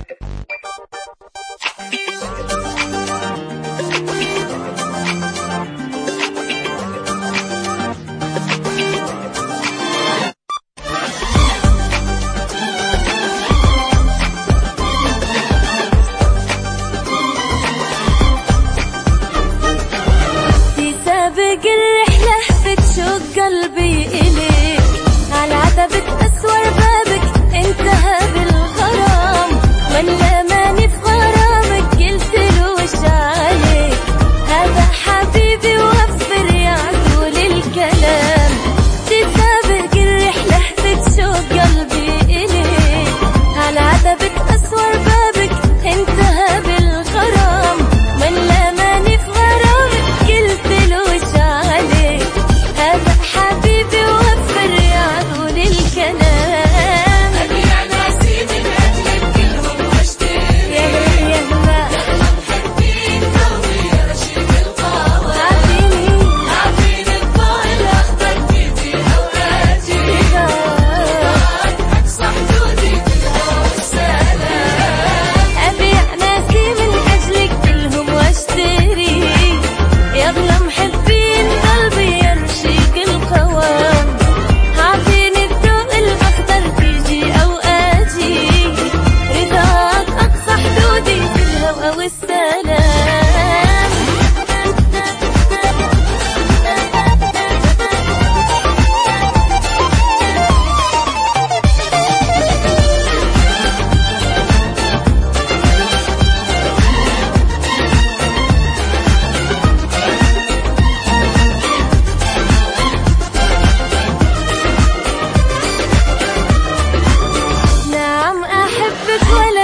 قلبي إليك على عتبة أسوار بابك انتهى بالغرام، ولا ماني في غرامك قلت له وش عليك، هذا حبيبي وفر يا عدول الكلام، تسابق الرحلة بتشوق قلبي إليك على عتبة أسوار بابك انتهى بالغرام، ولا ماني في غرامك قلت له وش عليك، هذا حبيبي وفر يا عدول الكلام. أبيع ناسي من أجلك كلهم واشتري، يا هلا يا هلا محبين قلبي يا رشيق القوام، عافيني الضوء الأخضر تيجي أوقاتي، رضاك أقصى حدودي في الهوى والسلام. أبيع ناسي من أجلك كلهم واشتري، يغلى محبين قلبي يا رشيق القوام، عافيني الضوء الأخضر تيجي أوقاتي، رضاك أقصى حدودي في الهوى والسلام. نعم أحبك ولا